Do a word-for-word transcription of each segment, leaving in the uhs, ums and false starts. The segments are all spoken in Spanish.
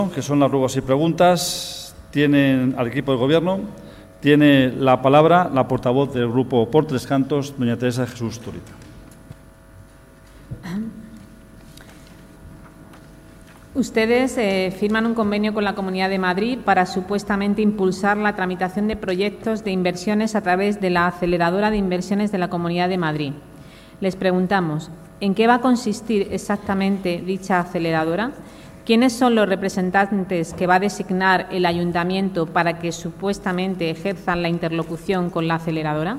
Que son las ruegos y preguntas, tienen al equipo de Gobierno. Tiene la palabra la portavoz del Grupo Por Tres Cantos, doña Teresa Jesús Zurita. Ustedes eh, firman un convenio con la Comunidad de Madrid para supuestamente impulsar la tramitación de proyectos de inversiones a través de la aceleradora de inversiones de la Comunidad de Madrid. Les preguntamos, ¿en qué va a consistir exactamente dicha aceleradora? ¿Quiénes son los representantes que va a designar el Ayuntamiento para que supuestamente ejerzan la interlocución con la aceleradora?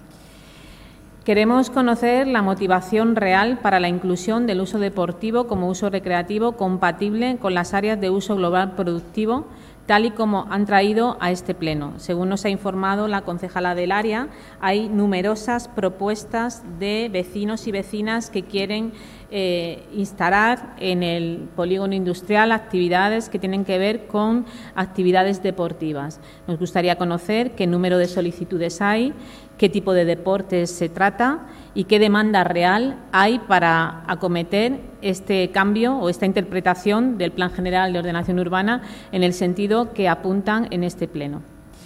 Queremos conocer la motivación real para la inclusión del uso deportivo como uso recreativo compatible con las áreas de uso global productivo, tal y como han traído a este Pleno. Según nos ha informado la concejala del área, hay numerosas propuestas de vecinos y vecinas que quieren eh, instalar en el polígono industrial actividades que tienen que ver con actividades deportivas. Nos gustaría conocer qué número de solicitudes hay, qué tipo de deportes se trata y qué demanda real hay para acometer este cambio o esta interpretación del Plan General de Ordenación Urbana en el sentido que apuntan en este Pleno.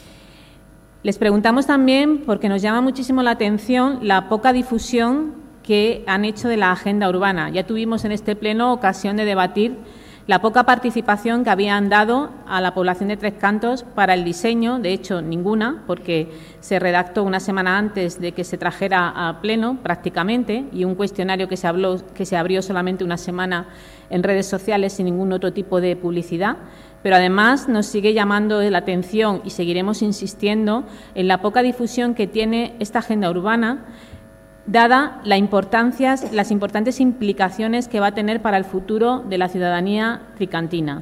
Les preguntamos también, porque nos llama muchísimo la atención, la poca difusión que han hecho de la agenda urbana. Ya tuvimos en este Pleno ocasión de debatir la poca participación que habían dado a la población de Tres Cantos para el diseño, de hecho ninguna, porque se redactó una semana antes de que se trajera a Pleno prácticamente, y un cuestionario que se, habló, que se abrió solamente una semana en redes sociales sin ningún otro tipo de publicidad. Pero además nos sigue llamando la atención y seguiremos insistiendo en la poca difusión que tiene esta agenda urbana, dada la importancia, las importantes implicaciones que va a tener para el futuro de la ciudadanía tricantina.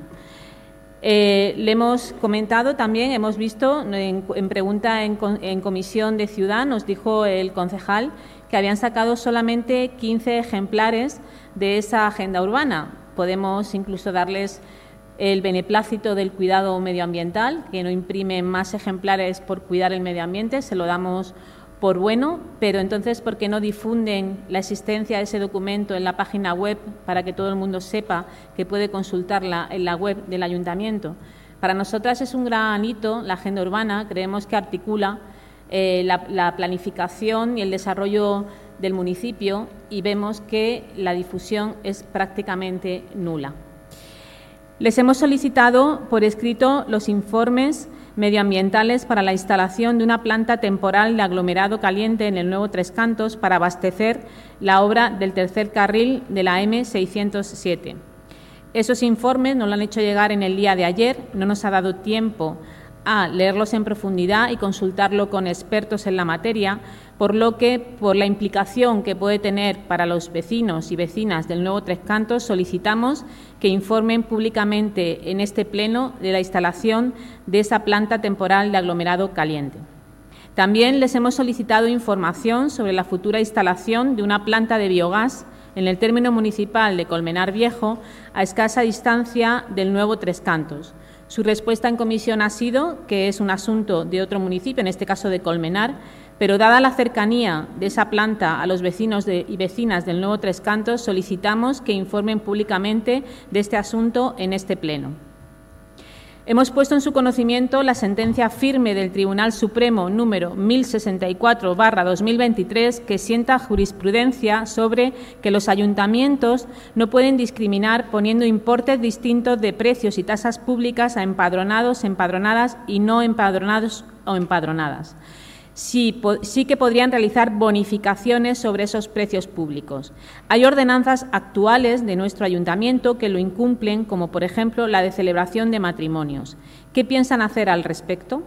Eh, le hemos comentado también, hemos visto en, en pregunta en, en Comisión de Ciudad, nos dijo el concejal que habían sacado solamente quince ejemplares de esa agenda urbana. Podemos incluso darles el beneplácito del cuidado medioambiental, que no imprimen más ejemplares por cuidar el medio ambiente, se lo damos por bueno, pero entonces, ¿por qué no difunden la existencia de ese documento en la página web para que todo el mundo sepa que puede consultarla en la web del Ayuntamiento? Para nosotras es un gran hito la agenda urbana, creemos que articula eh, la, la planificación y el desarrollo del municipio y vemos que la difusión es prácticamente nula. Les hemos solicitado por escrito los informes medioambientales para la instalación de una planta temporal de aglomerado caliente en el nuevo Tres Cantos para abastecer la obra del tercer carril de la eme seiscientos siete. Esos informes nos lo han hecho llegar en el día de ayer, no nos ha dado tiempo a leerlos en profundidad y consultarlo con expertos en la materia, por lo que, por la implicación que puede tener para los vecinos y vecinas del nuevo Tres Cantos, solicitamos que informen públicamente en este Pleno de la instalación de esa planta temporal de aglomerado caliente. También les hemos solicitado información sobre la futura instalación de una planta de biogás en el término municipal de Colmenar Viejo, a escasa distancia del nuevo Tres Cantos. Su respuesta en comisión ha sido que es un asunto de otro municipio, en este caso de Colmenar, pero dada la cercanía de esa planta a los vecinos de, y vecinas del nuevo Tres Cantos, solicitamos que informen públicamente de este asunto en este Pleno. Hemos puesto en su conocimiento la sentencia firme del Tribunal Supremo número mil sesenta y cuatro barra dos mil veintitrés que sienta jurisprudencia sobre que los ayuntamientos no pueden discriminar poniendo importes distintos de precios y tasas públicas a empadronados, empadronadas y no empadronados o empadronadas. Sí, sí que podrían realizar bonificaciones sobre esos precios públicos. Hay ordenanzas actuales de nuestro ayuntamiento que lo incumplen, como por ejemplo la de celebración de matrimonios. ¿Qué piensan hacer al respecto?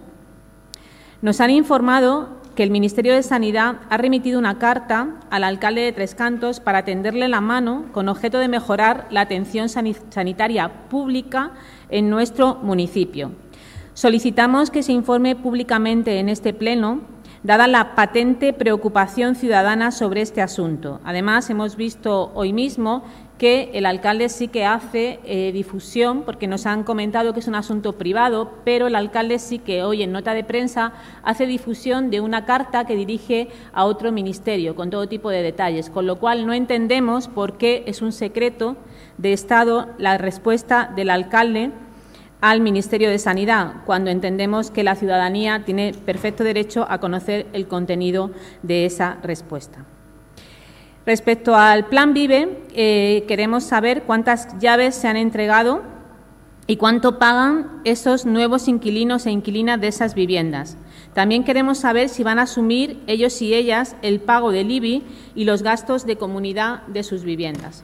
Nos han informado que el Ministerio de Sanidad ha remitido una carta al alcalde de Tres Cantos para tenderle la mano con objeto de mejorar la atención sanitaria pública en nuestro municipio. Solicitamos que se informe públicamente en este Pleno, dada la patente preocupación ciudadana sobre este asunto. Además, hemos visto hoy mismo que el alcalde sí que hace eh, difusión, porque nos han comentado que es un asunto privado, pero el alcalde sí que hoy en nota de prensa hace difusión de una carta que dirige a otro ministerio, con todo tipo de detalles, con lo cual no entendemos por qué es un secreto de Estado la respuesta del alcalde al Ministerio de Sanidad, cuando entendemos que la ciudadanía tiene perfecto derecho a conocer el contenido de esa respuesta. Respecto al Plan Vive, eh, queremos saber cuántas llaves se han entregado y cuánto pagan esos nuevos inquilinos e inquilinas de esas viviendas. También queremos saber si van a asumir ellos y ellas el pago del I B I y los gastos de comunidad de sus viviendas.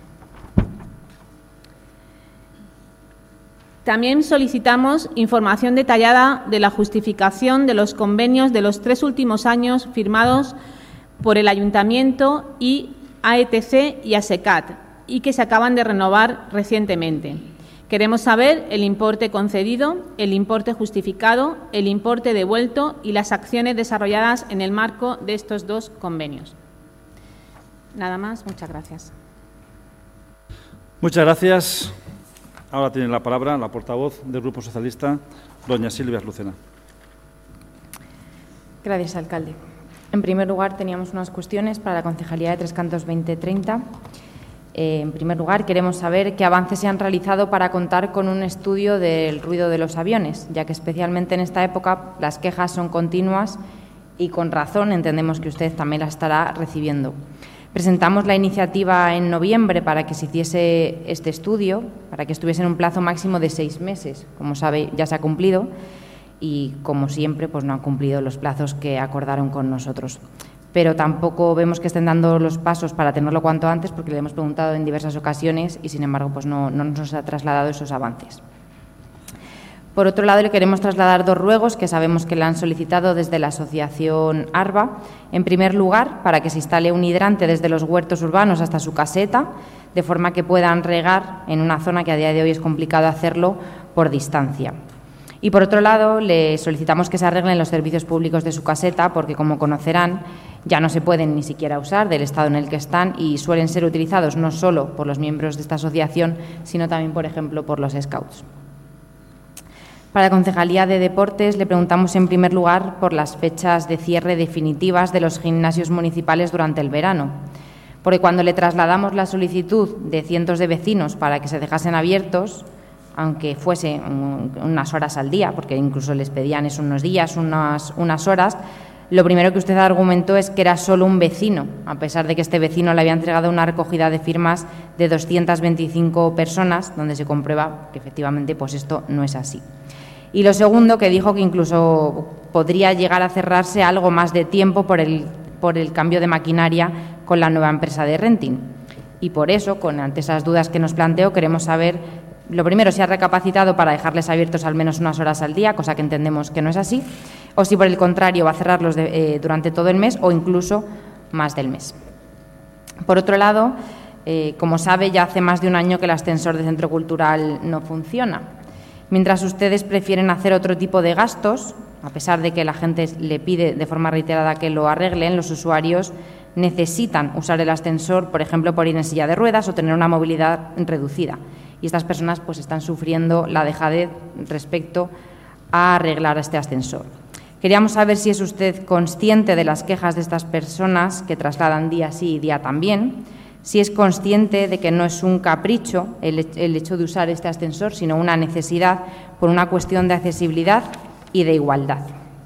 También solicitamos información detallada de la justificación de los convenios de los tres últimos años firmados por el Ayuntamiento y A E T C y ASECAT y que se acaban de renovar recientemente. Queremos saber el importe concedido, el importe justificado, el importe devuelto y las acciones desarrolladas en el marco de estos dos convenios. Nada más. Muchas gracias. Muchas gracias. Ahora tiene la palabra la portavoz del Grupo Socialista, doña Silvia Lucena. Gracias, alcalde. En primer lugar, teníamos unas cuestiones para la Concejalía de Tres Cantos veinte treinta. Eh, en primer lugar, queremos saber qué avances se han realizado para contar con un estudio del ruido de los aviones, ya que especialmente en esta época las quejas son continuas y con razón entendemos que usted también la estará recibiendo. Presentamos la iniciativa en noviembre para que se hiciese este estudio, para que estuviese en un plazo máximo de seis meses. Como sabe, ya se ha cumplido y, como siempre, pues no han cumplido los plazos que acordaron con nosotros. Pero tampoco vemos que estén dando los pasos para tenerlo cuanto antes, porque le hemos preguntado en diversas ocasiones y, sin embargo, pues no, no nos ha trasladado esos avances. Por otro lado, le queremos trasladar dos ruegos que sabemos que le han solicitado desde la asociación ARBA. En primer lugar, para que se instale un hidrante desde los huertos urbanos hasta su caseta, de forma que puedan regar en una zona que a día de hoy es complicado hacerlo por distancia. Y, por otro lado, le solicitamos que se arreglen los servicios públicos de su caseta, porque, como conocerán, ya no se pueden ni siquiera usar del estado en el que están y suelen ser utilizados no solo por los miembros de esta asociación, sino también, por ejemplo, por los scouts. Para la Concejalía de Deportes le preguntamos en primer lugar por las fechas de cierre definitivas de los gimnasios municipales durante el verano, porque cuando le trasladamos la solicitud de cientos de vecinos para que se dejasen abiertos, aunque fuese unas horas al día, porque incluso les pedían eso unos días, unas, unas horas, lo primero que usted argumentó es que era solo un vecino, a pesar de que este vecino le había entregado una recogida de firmas de doscientas veinticinco personas, donde se comprueba que efectivamente pues esto no es así. Y lo segundo, que dijo que incluso podría llegar a cerrarse algo más de tiempo por el, por el cambio de maquinaria con la nueva empresa de renting. Y por eso, con ante esas dudas que nos planteó, queremos saber, lo primero, si ha recapacitado para dejarles abiertos al menos unas horas al día, cosa que entendemos que no es así, o si, por el contrario, va a cerrarlos de, eh, durante todo el mes o incluso más del mes. Por otro lado, eh, como sabe, ya hace más de un año que el ascensor del Centro Cultural no funciona. Mientras ustedes prefieren hacer otro tipo de gastos, a pesar de que la gente le pide de forma reiterada que lo arreglen, los usuarios necesitan usar el ascensor, por ejemplo, por ir en silla de ruedas o tener una movilidad reducida. Y estas personas pues están sufriendo la dejadez respecto a arreglar este ascensor. Queríamos saber si es usted consciente de las quejas de estas personas que trasladan día sí y día también, si es consciente de que no es un capricho el, el hecho de usar este ascensor, sino una necesidad por una cuestión de accesibilidad y de igualdad.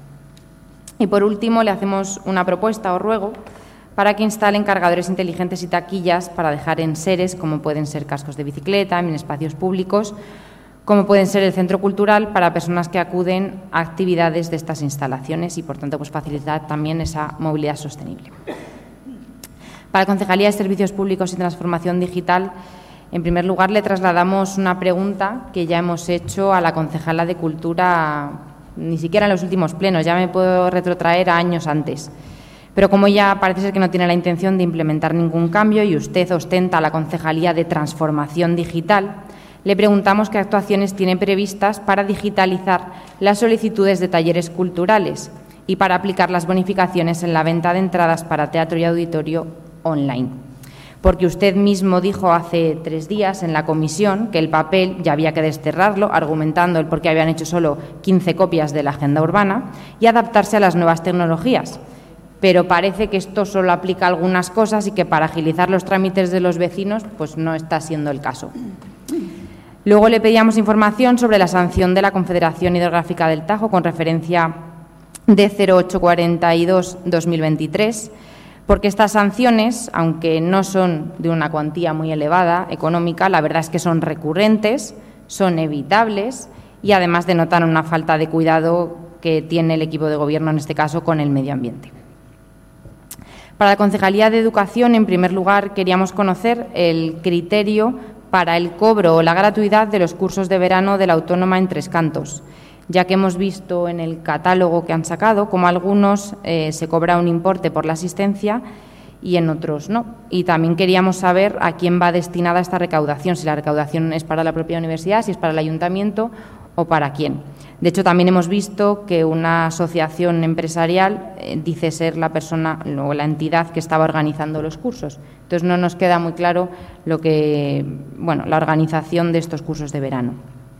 Y, por último, le hacemos una propuesta o ruego para que instalen cargadores inteligentes y taquillas para dejar enseres, como pueden ser cascos de bicicleta, en espacios públicos, como pueden ser el centro cultural, para personas que acuden a actividades de estas instalaciones y, por tanto, pues facilitar también esa movilidad sostenible. Para la Concejalía de Servicios Públicos y Transformación Digital, en primer lugar, le trasladamos una pregunta que ya hemos hecho a la concejala de Cultura, ni siquiera en los últimos plenos, ya me puedo retrotraer a años antes. Pero como ella parece ser que no tiene la intención de implementar ningún cambio y usted ostenta la Concejalía de Transformación Digital, le preguntamos qué actuaciones tiene previstas para digitalizar las solicitudes de talleres culturales y para aplicar las bonificaciones en la venta de entradas para teatro y auditorio online. Porque usted mismo dijo hace tres días en la comisión que el papel ya había que desterrarlo, argumentando el por qué habían hecho solo quince copias de la agenda urbana y adaptarse a las nuevas tecnologías. Pero parece que esto solo aplica a algunas cosas y que para agilizar los trámites de los vecinos pues no está siendo el caso. Luego le pedíamos información sobre la sanción de la Confederación Hidrográfica del Tajo con referencia de cero ocho cuarenta y dos barra dos mil veintitrés, porque estas sanciones, aunque no son de una cuantía muy elevada económica, la verdad es que son recurrentes, son evitables y además denotan una falta de cuidado que tiene el equipo de Gobierno, en este caso, con el medio ambiente. Para la Concejalía de Educación, en primer lugar, queríamos conocer el criterio para el cobro o la gratuidad de los cursos de verano de la Autónoma en Tres Cantos, ya que hemos visto en el catálogo que han sacado como algunos eh, se cobra un importe por la asistencia y en otros no. Y también queríamos saber a quién va destinada esta recaudación, si la recaudación es para la propia universidad, si es para el ayuntamiento o para quién. De hecho, también hemos visto que una asociación empresarial eh, dice ser la persona o la entidad que estaba organizando los cursos. Entonces, no nos queda muy claro lo que, bueno, la organización de estos cursos de verano.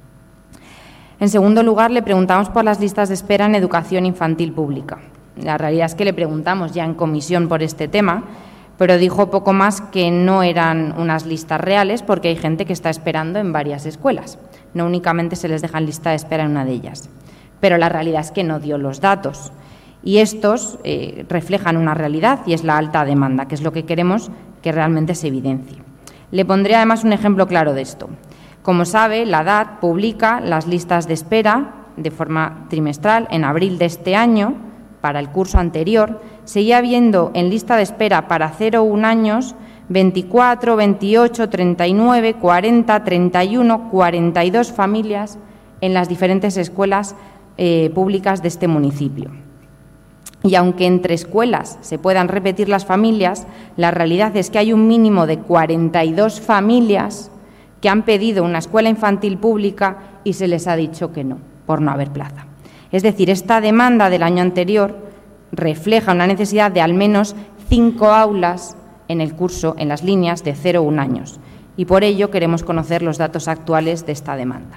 En segundo lugar, le preguntamos por las listas de espera en educación infantil pública. La realidad es que le preguntamos ya en comisión por este tema, pero dijo poco más que no eran unas listas reales porque hay gente que está esperando en varias escuelas. No únicamente se les deja en lista de espera en una de ellas. Pero la realidad es que no dio los datos. Y estos eh, reflejan una realidad y es la alta demanda, que es lo que queremos que realmente se evidencie. Le pondré además un ejemplo claro de esto. Como sabe, la D A D publica las listas de espera de forma trimestral. En abril de este año, para el curso anterior, seguía habiendo en lista de espera para cero a un años veinticuatro, veintiocho, treinta y nueve, cuarenta, treinta y uno, cuarenta y dos familias en las diferentes escuelas eh, públicas de este municipio. Y aunque entre escuelas se puedan repetir las familias, la realidad es que hay un mínimo de cuarenta y dos familias que han pedido una escuela infantil pública y se les ha dicho que no, por no haber plaza. Es decir, esta demanda del año anterior refleja una necesidad de al menos cinco aulas en el curso, en las líneas de cero a un años, y por ello queremos conocer los datos actuales de esta demanda.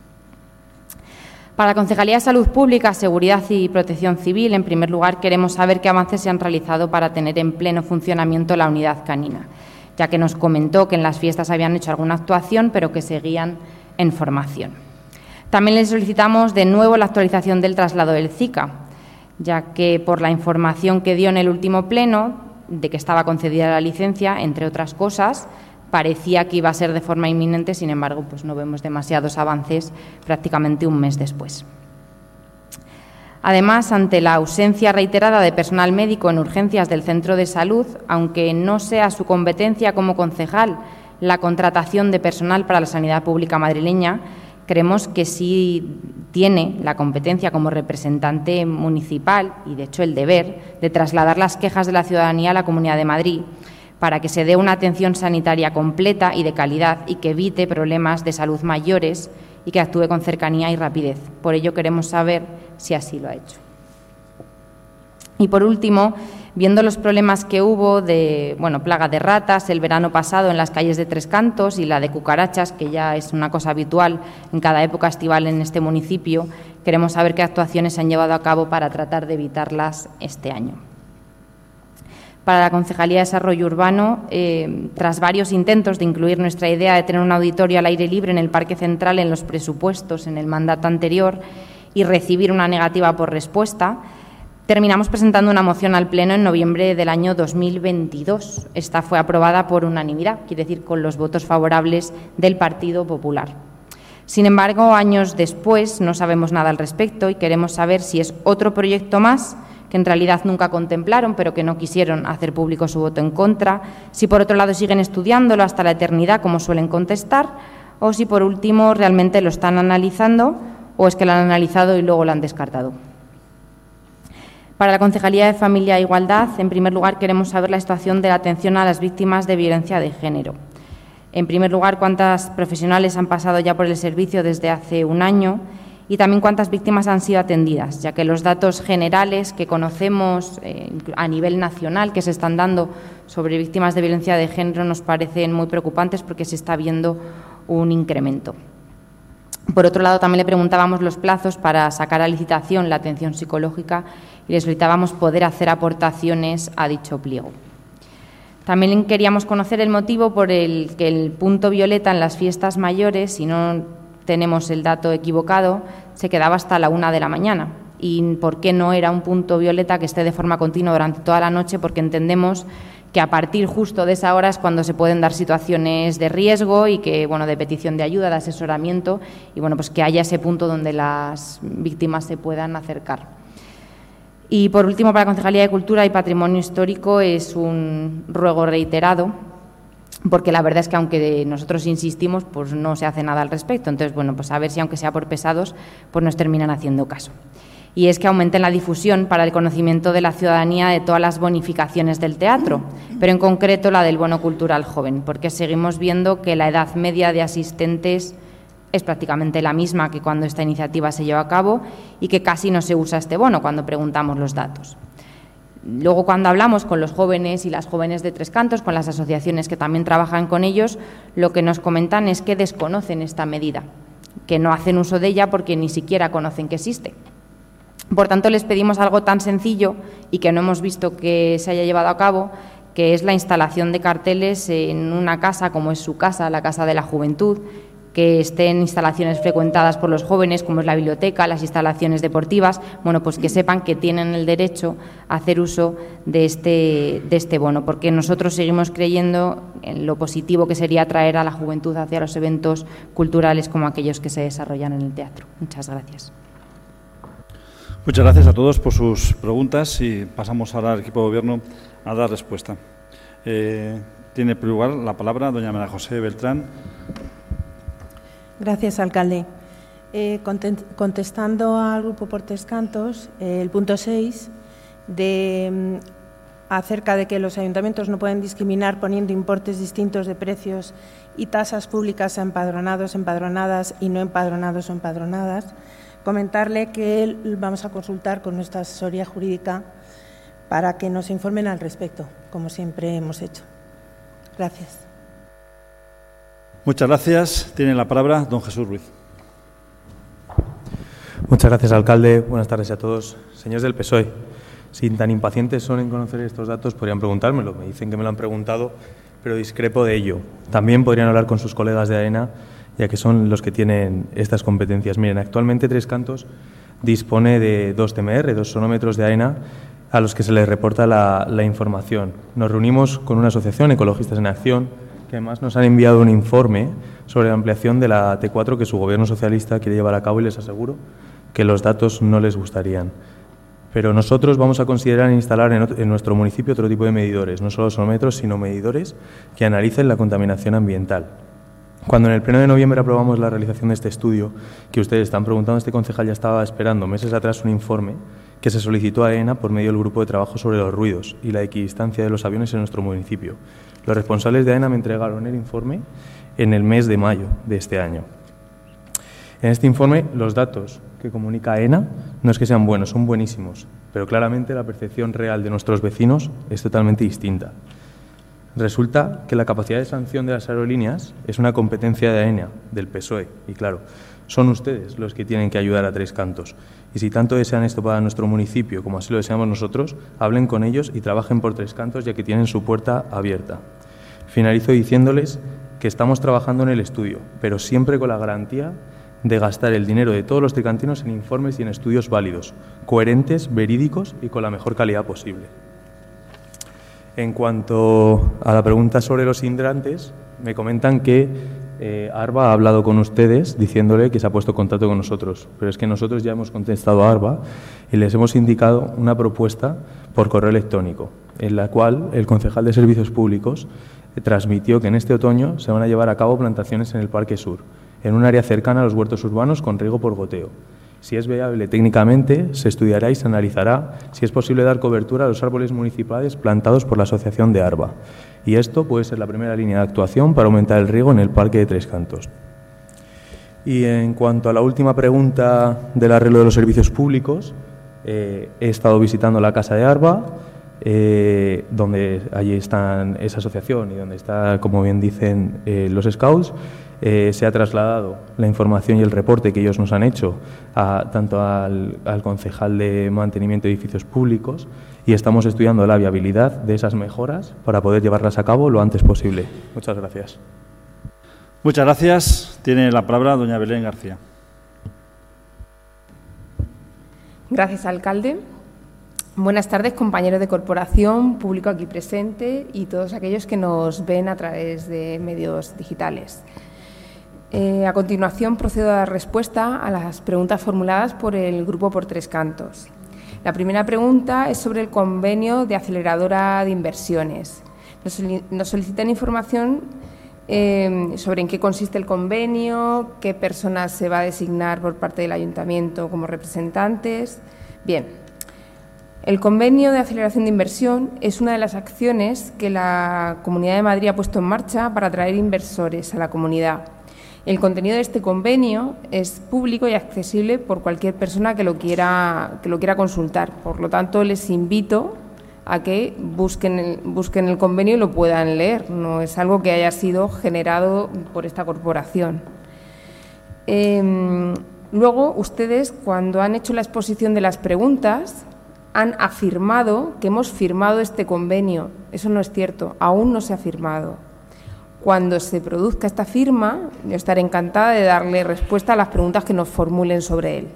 Para la Concejalía de Salud Pública, Seguridad y Protección Civil, en primer lugar, queremos saber qué avances se han realizado para tener en pleno funcionamiento la unidad canina, ya que nos comentó que en las fiestas habían hecho alguna actuación, pero que seguían en formación. También le solicitamos de nuevo la actualización del traslado del CICA, ya que por la información que dio en el último pleno, de que estaba concedida la licencia, entre otras cosas, parecía que iba a ser de forma inminente, sin embargo, pues no vemos demasiados avances prácticamente un mes después. Además, ante la ausencia reiterada de personal médico en urgencias del centro de salud, aunque no sea su competencia como concejal la contratación de personal para la sanidad pública madrileña, creemos que sí tiene la competencia como representante municipal y, de hecho, el deber de trasladar las quejas de la ciudadanía a la Comunidad de Madrid para que se dé una atención sanitaria completa y de calidad y que evite problemas de salud mayores y que actúe con cercanía y rapidez. Por ello, queremos saber si así lo ha hecho. Y, por último, viendo los problemas que hubo de bueno, plaga de ratas el verano pasado en las calles de Tres Cantos y la de cucarachas, que ya es una cosa habitual en cada época estival en este municipio, queremos saber qué actuaciones se han llevado a cabo para tratar de evitarlas este año. Para la Concejalía de Desarrollo Urbano, eh, tras varios intentos de incluir nuestra idea de tener un auditorio al aire libre en el Parque Central en los presupuestos en el mandato anterior y recibir una negativa por respuesta, terminamos presentando una moción al Pleno en noviembre del año dos mil veintidós. Esta fue aprobada por unanimidad, quiere decir con los votos favorables del Partido Popular. Sin embargo, años después no sabemos nada al respecto y queremos saber si es otro proyecto más que en realidad nunca contemplaron, pero que no quisieron hacer público su voto en contra, si por otro lado siguen estudiándolo hasta la eternidad, como suelen contestar, o si por último realmente lo están analizando o es que lo han analizado y luego lo han descartado. Para la Concejalía de Familia e Igualdad, en primer lugar, queremos saber la situación de la atención a las víctimas de violencia de género. En primer lugar, cuántas profesionales han pasado ya por el servicio desde hace un año y también cuántas víctimas han sido atendidas, ya que los datos generales que conocemos eh, a nivel nacional que se están dando sobre víctimas de violencia de género nos parecen muy preocupantes porque se está viendo un incremento. Por otro lado, también le preguntábamos los plazos para sacar a licitación la atención psicológica y le solicitábamos poder hacer aportaciones a dicho pliego. También queríamos conocer el motivo por el que el punto violeta en las fiestas mayores, si no tenemos el dato equivocado, se quedaba hasta la una de la mañana. Y por qué no era un punto violeta que esté de forma continua durante toda la noche, porque entendemos que a partir justo de esa hora es cuando se pueden dar situaciones de riesgo y que, bueno, de petición de ayuda, de asesoramiento, y bueno, pues que haya ese punto donde las víctimas se puedan acercar. Y por último, para la Concejalía de Cultura y Patrimonio Histórico es un ruego reiterado, porque la verdad es que aunque nosotros insistimos, pues no se hace nada al respecto. Entonces, bueno, pues a ver si aunque sea por pesados, pues nos terminan haciendo caso. Y es que aumenten la difusión para el conocimiento de la ciudadanía de todas las bonificaciones del teatro, pero en concreto la del bono cultural joven, porque seguimos viendo que la edad media de asistentes es prácticamente la misma que cuando esta iniciativa se lleva a cabo y que casi no se usa este bono cuando preguntamos los datos. Luego, cuando hablamos con los jóvenes y las jóvenes de Tres Cantos, con las asociaciones que también trabajan con ellos, lo que nos comentan es que desconocen esta medida, que no hacen uso de ella porque ni siquiera conocen que existe. Por tanto, les pedimos algo tan sencillo y que no hemos visto que se haya llevado a cabo, que es la instalación de carteles en una casa como es su casa, la Casa de la Juventud, que estén instalaciones frecuentadas por los jóvenes, como es la biblioteca, las instalaciones deportivas, bueno, pues que sepan que tienen el derecho a hacer uso de este, de este bono, porque nosotros seguimos creyendo en lo positivo que sería atraer a la juventud hacia los eventos culturales como aquellos que se desarrollan en el teatro. Muchas gracias. Muchas gracias a todos por sus preguntas y pasamos ahora al equipo de Gobierno a dar respuesta. Eh, tiene en primer lugar la palabra doña María José Beltrán. Gracias, alcalde. Eh, contestando al Grupo por Tres Cantos, eh, el punto seis, de, acerca de que los ayuntamientos no pueden discriminar poniendo importes distintos de precios y tasas públicas a empadronados, empadronadas y no empadronados o empadronadas, comentarle que vamos a consultar con nuestra asesoría jurídica para que nos informen al respecto, como siempre hemos hecho. Gracias. Muchas gracias. Tiene la palabra don Jesús Ruiz. Muchas gracias, alcalde. Buenas tardes a todos. Señores del P S O E, si tan impacientes son en conocer estos datos, podrían preguntármelo. Me dicen que me lo han preguntado, pero discrepo de ello. También podrían hablar con sus colegas de AENA, ya que son los que tienen estas competencias. Miren, actualmente Tres Cantos dispone de dos T M R, dos sonómetros de AENA, a los que se les reporta la, la información. Nos reunimos con una asociación, Ecologistas en Acción, que además nos han enviado un informe sobre la ampliación de la T cuatro que su gobierno socialista quiere llevar a cabo, y les aseguro que los datos no les gustarían. Pero nosotros vamos a considerar instalar en, en nuestro municipio otro tipo de medidores, no solo sonómetros, sino medidores que analicen la contaminación ambiental. Cuando en el pleno de noviembre aprobamos la realización de este estudio, que ustedes están preguntando, este concejal ya estaba esperando meses atrás un informe que se solicitó a AENA por medio del grupo de trabajo sobre los ruidos y la equidistancia de los aviones en nuestro municipio. Los responsables de AENA me entregaron el informe en el mes de mayo de este año. En este informe, los datos que comunica AENA no es que sean buenos, son buenísimos, pero claramente la percepción real de nuestros vecinos es totalmente distinta. Resulta que la capacidad de sanción de las aerolíneas es una competencia de AENA, del P S O E, y claro, son ustedes los que tienen que ayudar a Tres Cantos. Y si tanto desean esto para nuestro municipio como así lo deseamos nosotros, hablen con ellos y trabajen por Tres Cantos, ya que tienen su puerta abierta. Finalizo diciéndoles que estamos trabajando en el estudio, pero siempre con la garantía de gastar el dinero de todos los tricantinos en informes y en estudios válidos, coherentes, verídicos y con la mejor calidad posible. En cuanto a la pregunta sobre los hidrantes, me comentan que eh, ARBA ha hablado con ustedes diciéndole que se ha puesto en contacto con nosotros, pero es que nosotros ya hemos contestado a ARBA y les hemos indicado una propuesta por correo electrónico, en la cual el concejal de Servicios Públicos eh, transmitió que en este otoño se van a llevar a cabo plantaciones en el Parque Sur, en un área cercana a los huertos urbanos con riego por goteo. Si es viable técnicamente, se estudiará y se analizará si es posible dar cobertura a los árboles municipales plantados por la Asociación de ARBA. Y esto puede ser la primera línea de actuación para aumentar el riego en el Parque de Tres Cantos. Y en cuanto a la última pregunta del arreglo de los servicios públicos, eh, he estado visitando la Casa de ARBA, eh, donde allí está esa asociación y donde está, como bien dicen, eh, los Scouts. eh, se ha trasladado la información y el reporte que ellos nos han hecho a, tanto al, al concejal de mantenimiento de edificios públicos y estamos estudiando la viabilidad de esas mejoras para poder llevarlas a cabo lo antes posible. Muchas gracias. Muchas gracias. Tiene la palabra doña Belén García. Gracias, alcalde. Buenas tardes, compañeros de corporación, público aquí presente y todos aquellos que nos ven a través de medios digitales. Eh, a continuación, procedo a dar respuesta a las preguntas formuladas por el Grupo Por Tres Cantos. La primera pregunta es sobre el convenio de aceleradora de inversiones. Nos, nos solicitan información eh, sobre en qué consiste el convenio, qué personas se va a designar por parte del Ayuntamiento como representantes. Bien. El convenio de aceleración de inversión es una de las acciones que la Comunidad de Madrid ha puesto en marcha para atraer inversores a la comunidad. El contenido de este convenio es público y accesible por cualquier persona que lo quiera, que lo quiera consultar. Por lo tanto, les invito a que busquen el, busquen el convenio y lo puedan leer. No es algo que haya sido generado por esta corporación. Eh, luego, ustedes, cuando han hecho la exposición de las preguntas, han afirmado que hemos firmado este convenio. Eso no es cierto, aún no se ha firmado. Cuando se produzca esta firma, yo estaré encantada de darle respuesta a las preguntas que nos formulen sobre él.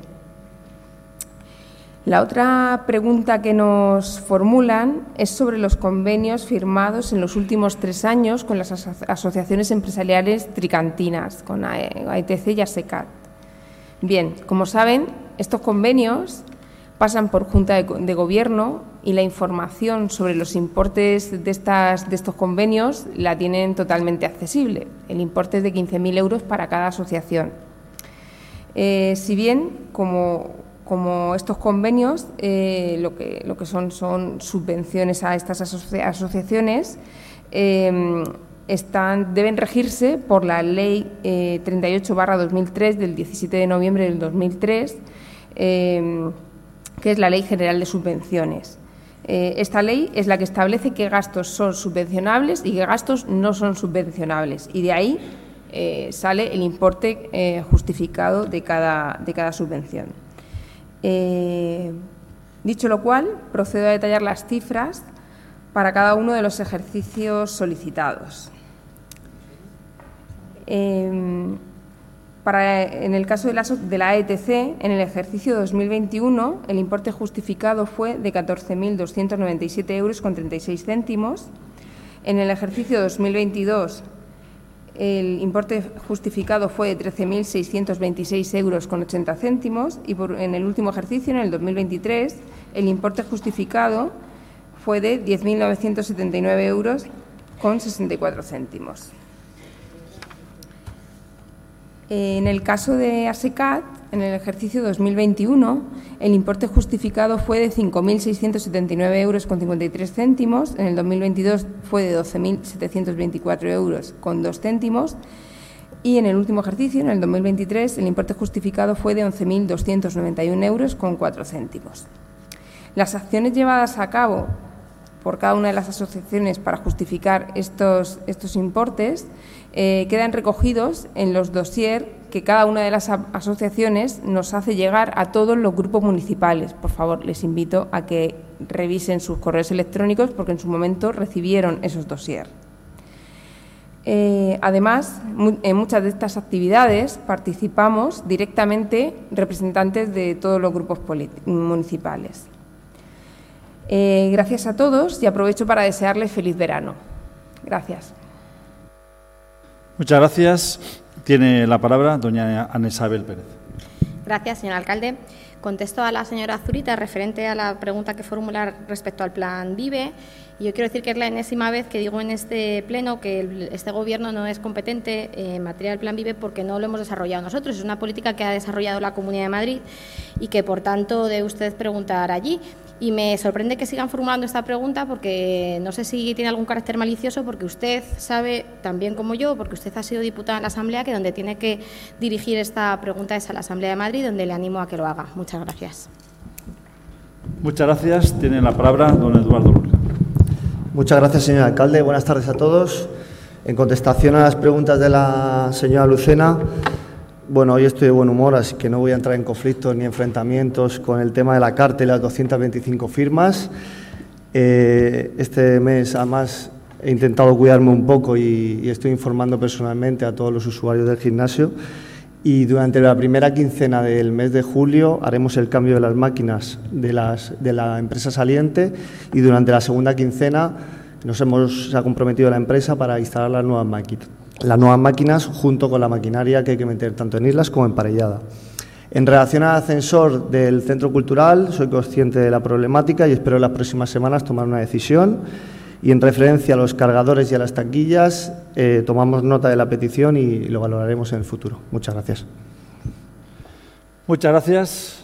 La otra pregunta que nos formulan es sobre los convenios firmados en los últimos tres años con las aso- asociaciones empresariales tricantinas, con A E T C y ASECAT. Bien, como saben, estos convenios pasan por Junta de, de Gobierno y la información sobre los importes de, estas, de estos convenios la tienen totalmente accesible. El importe es de quince mil euros para cada asociación. Eh, si bien, como, como estos convenios, eh, lo, que, lo que son son subvenciones a estas asoci asociaciones, eh, están, deben regirse por la Ley eh, treinta y ocho barra dos mil tres del diecisiete de noviembre del dos mil tres, eh, que es la Ley General de Subvenciones. Eh, esta ley es la que establece qué gastos son subvencionables y qué gastos no son subvencionables, y de ahí eh, sale el importe eh, justificado de cada, de cada subvención. Eh, dicho lo cual, procedo a detallar las cifras para cada uno de los ejercicios solicitados. Eh, Para, en el caso de la, de la A E T C, en el ejercicio dos mil veintiuno, el importe justificado fue de catorce mil doscientos noventa y siete euros con treinta y seis céntimos. En el ejercicio dos mil veintidós, el importe justificado fue de trece mil seiscientos veintiséis euros con ochenta céntimos y por, en el último ejercicio, en el dos mil veintitrés, el importe justificado fue de diez mil novecientos setenta y nueve euros con sesenta y cuatro céntimos. En el caso de ASECAT, en el ejercicio dos mil veintiuno, el importe justificado fue de cinco mil seiscientos setenta y nueve euros con cincuenta y tres céntimos, en el dos mil veintidós fue de doce mil setecientos veinticuatro euros con dos céntimos y en el último ejercicio, en el dos mil veintitrés, el importe justificado fue de once mil doscientos noventa y uno euros con cuatro céntimos. Las acciones llevadas a cabo por cada una de las asociaciones para justificar estos, estos importes eh, quedan recogidos en los dossier que cada una de las asociaciones nos hace llegar a todos los grupos municipales. Por favor, les invito a que revisen sus correos electrónicos porque en su momento recibieron esos dossier. Eh, además, en muchas de estas actividades participamos directamente representantes de todos los grupos municipales. Eh, gracias a todos y aprovecho para desearles feliz verano. Gracias. Muchas gracias. Tiene la palabra doña Ana Isabel Pérez. Gracias, señor alcalde. Contesto a la señora Zurita referente a la pregunta que formula respecto al Plan Vive. Y yo quiero decir que es la enésima vez que digo en este pleno que el, este Gobierno no es competente en materia del Plan Vive porque no lo hemos desarrollado nosotros. Es una política que ha desarrollado la Comunidad de Madrid y que, por tanto, debe usted preguntar allí. Y me sorprende que sigan formulando esta pregunta porque no sé si tiene algún carácter malicioso, porque usted sabe, también como yo, porque usted ha sido diputada en la Asamblea, que donde tiene que dirigir esta pregunta es a la Asamblea de Madrid, donde le animo a que lo haga. Muchas gracias. Muchas gracias. Tiene la palabra don Eduardo Lurca. Muchas gracias, señor alcalde. Buenas tardes a todos. En contestación a las preguntas de la señora Lucena, bueno, hoy estoy de buen humor, así que no voy a entrar en conflictos ni enfrentamientos con el tema de la carta y las doscientas veinticinco firmas. Eh, este mes, además, he intentado cuidarme un poco y, y estoy informando personalmente a todos los usuarios del gimnasio. Y durante la primera quincena del mes de julio haremos el cambio de las máquinas de, las, de la empresa saliente y durante la segunda quincena nos hemos se ha comprometido la empresa para instalar las nuevas máquinas, las nuevas máquinas junto con la maquinaria que hay que meter tanto en islas como en parellada. En relación al ascensor del centro cultural, soy consciente de la problemática y espero en las próximas semanas tomar una decisión. Y en referencia a los cargadores y a las taquillas, eh, tomamos nota de la petición y lo valoraremos en el futuro. Muchas gracias. Muchas gracias.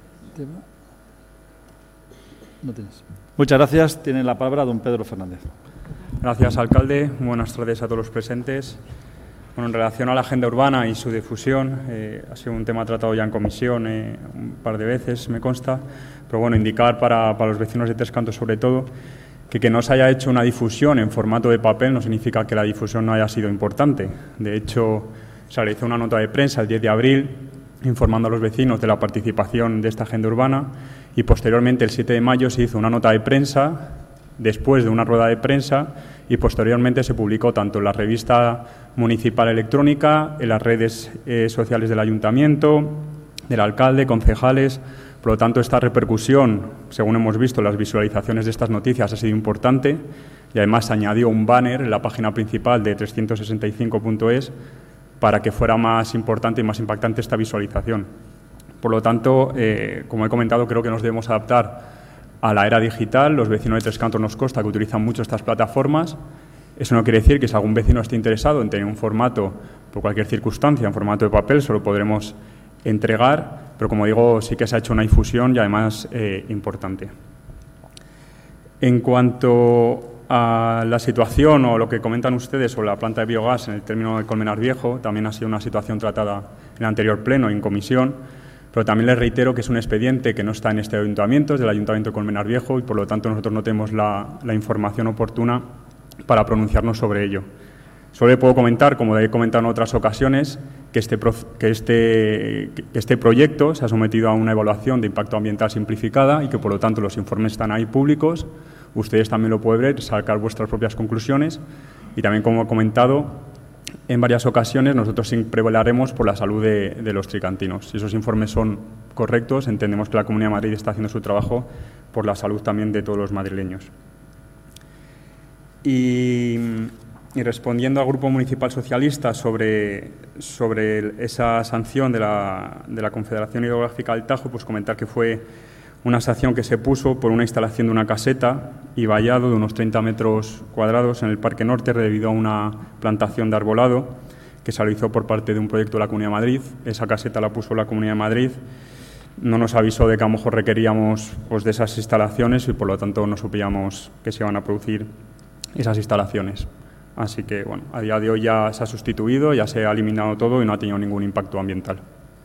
No tienes. Muchas gracias. Tiene la palabra don Pedro Fernández. Gracias, alcalde. Buenas tardes a todos los presentes. Bueno, en relación a la agenda urbana y su difusión, eh, ha sido un tema tratado ya en comisión eh, un par de veces, me consta, pero bueno, indicar para, para los vecinos de Tres Cantos sobre todo que que no se haya hecho una difusión en formato de papel no significa que la difusión no haya sido importante. De hecho, se realizó una nota de prensa el diez de abril informando a los vecinos de la participación de esta agenda urbana y posteriormente el siete de mayo se hizo una nota de prensa después de una rueda de prensa y posteriormente se publicó tanto en la revista municipal electrónica, en las redes eh, sociales del ayuntamiento, del alcalde, concejales. Por lo tanto, esta repercusión, según hemos visto, las visualizaciones de estas noticias ha sido importante y además se añadió un banner en la página principal de trescientos sesenta y cinco punto es para que fuera más importante y más impactante esta visualización. Por lo tanto, eh, como he comentado, creo que nos debemos adaptar a la era digital. Los vecinos de Tres Cantos nos consta que utilizan mucho estas plataformas. Eso no quiere decir que si algún vecino esté interesado en tener un formato, por cualquier circunstancia, en formato de papel, se lo podremos entregar, pero como digo, sí que se ha hecho una difusión y además eh, importante. En cuanto a la situación o lo que comentan ustedes sobre la planta de biogás en el término de Colmenar Viejo, también ha sido una situación tratada en el anterior pleno en comisión, pero también les reitero que es un expediente que no está en este ayuntamiento, es del Ayuntamiento de Colmenar Viejo y por lo tanto nosotros no tenemos la, la información oportuna para pronunciarnos sobre ello. Solo le puedo comentar, como he comentado en otras ocasiones, que este, que, este, que este proyecto se ha sometido a una evaluación de impacto ambiental simplificada y que, por lo tanto, los informes están ahí públicos. Ustedes también lo pueden ver, sacar vuestras propias conclusiones. Y también, como he comentado, en varias ocasiones nosotros siempre velaremos por la salud de, de los tricantinos. Si esos informes son correctos, entendemos que la Comunidad de Madrid está haciendo su trabajo por la salud también de todos los madrileños. Y... Y respondiendo al Grupo Municipal Socialista sobre, sobre esa sanción de la, de la Confederación Hidrográfica del Tajo, pues comentar que fue una sanción que se puso por una instalación de una caseta y vallado de unos treinta metros cuadrados en el Parque Norte debido a una plantación de arbolado que se realizó por parte de un proyecto de la Comunidad de Madrid. Esa caseta la puso la Comunidad de Madrid. No nos avisó de que a lo mejor requeríamos pues, de esas instalaciones y por lo tanto no supíamos que se iban a producir esas instalaciones. Así que, bueno, a día de hoy ya se ha sustituido, ya se ha eliminado todo y no ha tenido ningún impacto ambiental.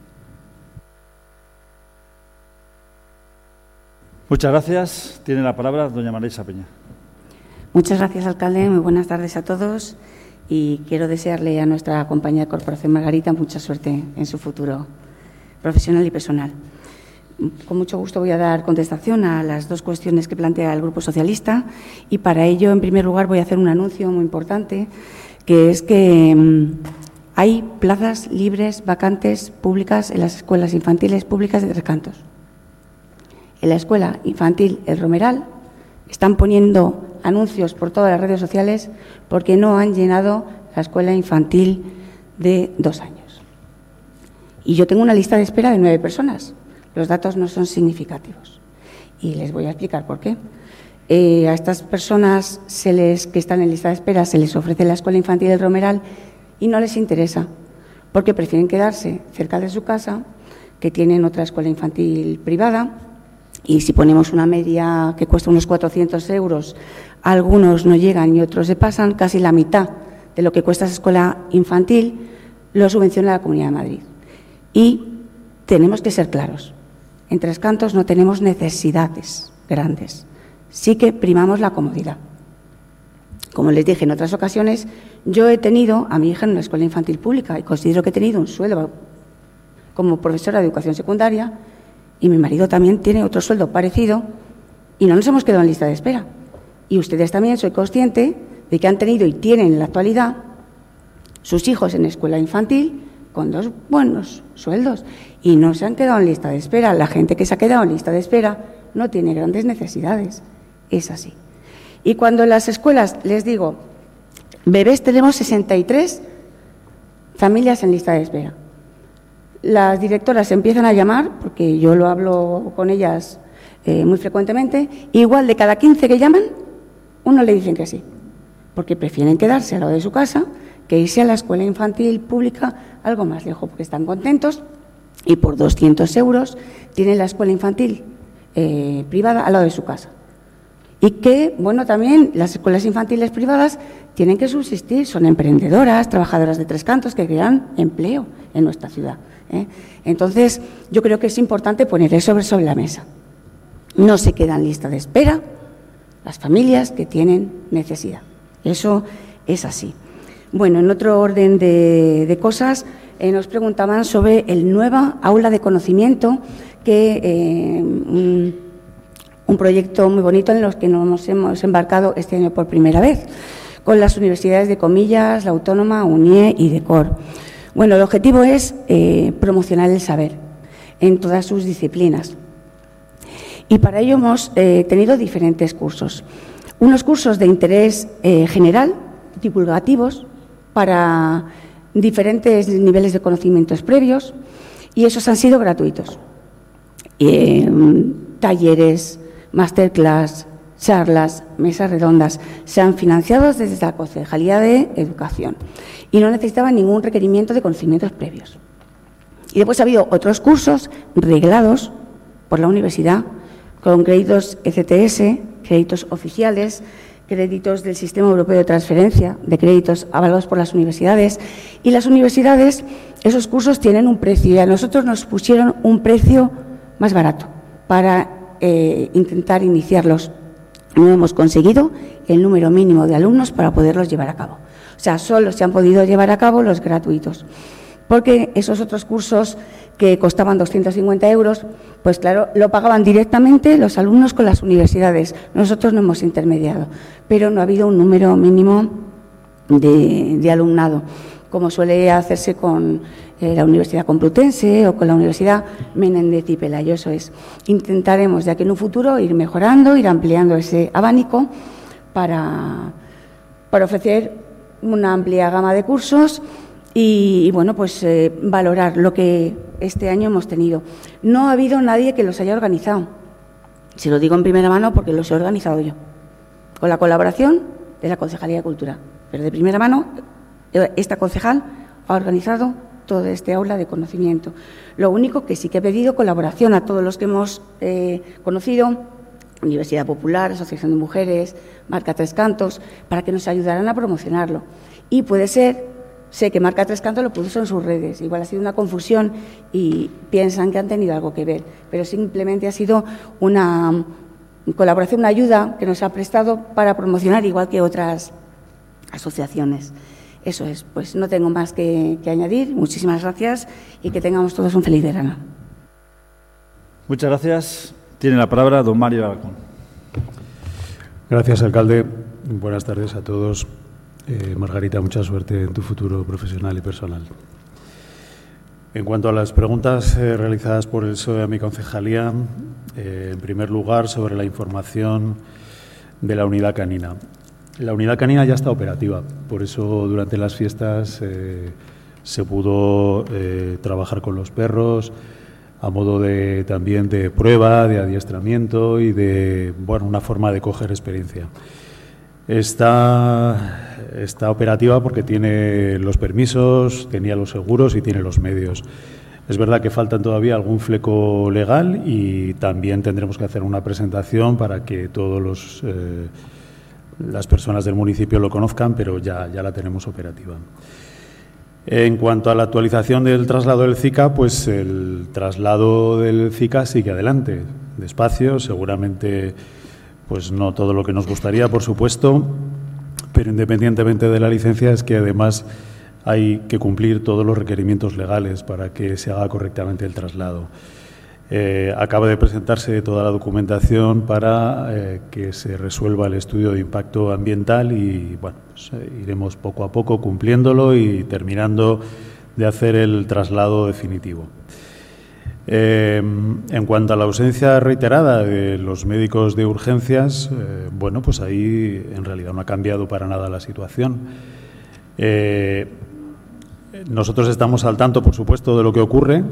Muchas gracias. Tiene la palabra doña Marisa Peña. Muchas gracias, alcalde. Muy buenas tardes a todos y quiero desearle a nuestra compañera de corporación, Margarita, mucha suerte en su futuro profesional y personal. Con mucho gusto voy a dar contestación a las dos cuestiones que plantea el Grupo Socialista y para ello, en primer lugar, voy a hacer un anuncio muy importante, que es que mmm, hay plazas libres, vacantes, públicas en las escuelas infantiles públicas de Tres Cantos. En la escuela infantil El Romeral están poniendo anuncios por todas las redes sociales porque no han llenado la escuela infantil de dos años. Y yo tengo una lista de espera de nueve personas. Los datos no son significativos y les voy a explicar por qué. Eh, a estas personas se les, que están en lista de espera se les ofrece la escuela infantil del Romeral y no les interesa porque prefieren quedarse cerca de su casa, que tienen otra escuela infantil privada y si ponemos una media que cuesta unos cuatrocientos euros, algunos no llegan y otros se pasan, casi la mitad de lo que cuesta esa escuela infantil lo subvenciona la Comunidad de Madrid. Y tenemos que ser claros. En Tres Cantos no tenemos necesidades grandes, sí que primamos la comodidad. Como les dije en otras ocasiones, yo he tenido a mi hija en una escuela infantil pública y considero que he tenido un sueldo como profesora de educación secundaria y mi marido también tiene otro sueldo parecido y no nos hemos quedado en lista de espera. Y ustedes también, soy consciente de que han tenido y tienen en la actualidad sus hijos en escuela infantil con dos buenos sueldos y no se han quedado en lista de espera. La gente que se ha quedado en lista de espera no tiene grandes necesidades. Es así. Y cuando en las escuelas les digo, bebés, tenemos sesenta y tres familias en lista de espera. Las directoras empiezan a llamar, porque yo lo hablo con ellas eh, muy frecuentemente, igual de cada quince que llaman, uno le dicen que sí, porque prefieren quedarse al lado de su casa que irse a la escuela infantil pública algo más lejos, porque están contentos y por doscientos euros tienen la escuela infantil eh, privada al lado de su casa. Y que, bueno, también las escuelas infantiles privadas tienen que subsistir, son emprendedoras, trabajadoras de tres cantos que crean empleo en nuestra ciudad, ¿eh? Entonces, yo creo que es importante poner eso sobre, sobre la mesa. No se quedan lista de espera las familias que tienen necesidad. Eso es así. Bueno, en otro orden de, de cosas, eh, nos preguntaban sobre el nuevo aula de conocimiento que... Eh, un, un proyecto muy bonito en los que nos hemos embarcado este año por primera vez, con las universidades de Comillas, la Autónoma, UNIE y DECOR. Bueno, el objetivo es eh, promocionar el saber en todas sus disciplinas. Y para ello hemos eh, tenido diferentes cursos. Unos cursos de interés eh, general, divulgativos, para diferentes niveles de conocimientos previos, y esos han sido gratuitos. Eh, talleres, masterclass, charlas, mesas redondas, se han financiado desde la Concejalía de Educación y no necesitaban ningún requerimiento de conocimientos previos. Y después ha habido otros cursos reglados por la universidad con créditos E C T S, créditos oficiales, créditos del Sistema Europeo de Transferencia de Créditos avalados por las universidades, y las universidades, esos cursos tienen un precio y a nosotros nos pusieron un precio más barato para Eh, intentar iniciarlos. No hemos conseguido el número mínimo de alumnos para poderlos llevar a cabo. O sea, solo se han podido llevar a cabo los gratuitos, porque esos otros cursos que costaban doscientos cincuenta euros, pues claro, lo pagaban directamente los alumnos con las universidades. Nosotros no hemos intermediado, pero no ha habido un número mínimo de, de alumnado, como suele hacerse con eh, la Universidad Complutense o con la Universidad Menéndez y Pelayo. Eso es. Intentaremos de aquí en un futuro ir mejorando, ir ampliando ese abanico para, para ofrecer una amplia gama de cursos y, y bueno, pues eh, valorar lo que este año hemos tenido. No ha habido nadie que los haya organizado. Se lo digo en primera mano porque los he organizado yo, con la colaboración de la Concejalía de Cultura. Pero de primera mano, esta concejal ha organizado todo este aula de conocimiento. Lo único que sí que he pedido colaboración a todos los que hemos eh, conocido, Universidad Popular, Asociación de Mujeres, Marca Tres Cantos, para que nos ayudaran a promocionarlo. Y puede ser, sé que Marca Tres Cantos lo puso en sus redes, igual ha sido una confusión y piensan que han tenido algo que ver, pero simplemente ha sido una colaboración, una ayuda que nos ha prestado para promocionar igual que otras asociaciones. Eso es, pues no tengo más que, que añadir. Muchísimas gracias y que tengamos todos un feliz verano. Muchas gracias. Tiene la palabra don Mario Alarcón. Gracias, alcalde. Buenas tardes a todos. Eh, Margarita, mucha suerte en tu futuro profesional y personal. En cuanto a las preguntas eh, realizadas por el P S O E a mi concejalía, eh, en primer lugar, sobre la información de la unidad canina. La unidad canina ya está operativa, por eso durante las fiestas eh, se pudo eh, trabajar con los perros a modo de también de prueba, de adiestramiento y de bueno una forma de coger experiencia. Está, está operativa porque tiene los permisos, tenía los seguros y tiene los medios. Es verdad que faltan todavía algún fleco legal y también tendremos que hacer una presentación para que todos los eh, las personas del municipio lo conozcan, pero ya, ya la tenemos operativa. En cuanto a la actualización del traslado del CICA, pues el traslado del CICA sigue adelante, despacio, seguramente pues no todo lo que nos gustaría, por supuesto, pero independientemente de la licencia es que además hay que cumplir todos los requerimientos legales para que se haga correctamente el traslado. Eh, acaba de presentarse toda la documentación para eh, que se resuelva el estudio de impacto ambiental y bueno, pues, eh, iremos poco a poco cumpliéndolo y terminando de hacer el traslado definitivo. Eh, en cuanto a la ausencia reiterada de los médicos de urgencias, eh, bueno, pues ahí en realidad no ha cambiado para nada la situación. Eh, nosotros estamos al tanto, por supuesto, de lo que ocurre.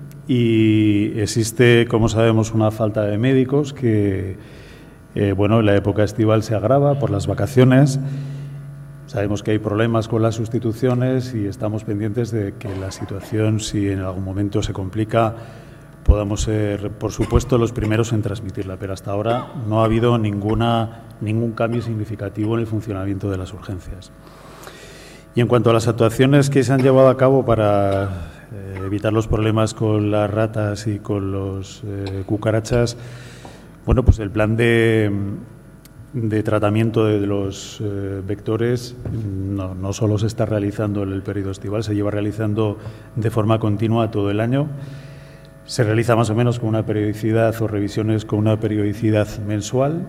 Y existe, como sabemos, una falta de médicos que, eh, bueno, en la época estival se agrava por las vacaciones. Sabemos que hay problemas con las sustituciones y estamos pendientes de que la situación, si en algún momento se complica, podamos ser, por supuesto, los primeros en transmitirla. Pero hasta ahora no ha habido ninguna, ningún cambio significativo en el funcionamiento de las urgencias. Y en cuanto a las actuaciones que se han llevado a cabo para Eh, evitar los problemas con las ratas y con los eh, cucarachas, bueno, pues el plan de, de tratamiento de los eh, vectores no, no solo se está realizando en el periodo estival, se lleva realizando de forma continua todo el año. Se realiza más o menos con una periodicidad o revisiones con una periodicidad mensual.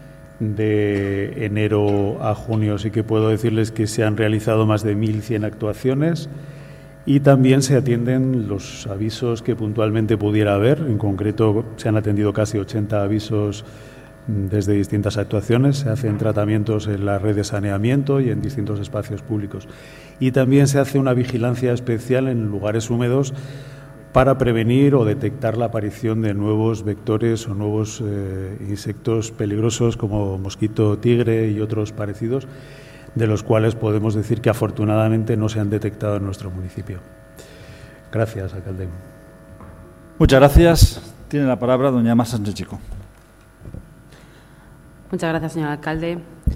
De enero a junio sí que puedo decirles que se han realizado más de mil cien actuaciones. Y también se atienden los avisos que puntualmente pudiera haber. En concreto, se han atendido casi ochenta avisos desde distintas actuaciones. Se hacen tratamientos en la red de saneamiento y en distintos espacios públicos. Y también se hace una vigilancia especial en lugares húmedos para prevenir o detectar la aparición de nuevos vectores o nuevos eh, insectos peligrosos como mosquito tigre y otros parecidos, de los cuales podemos decir que afortunadamente no se han detectado en nuestro municipio. Gracias, alcalde. Muchas gracias. Tiene la palabra doña Mar Sánchez Chico. Muchas gracias, señor alcalde.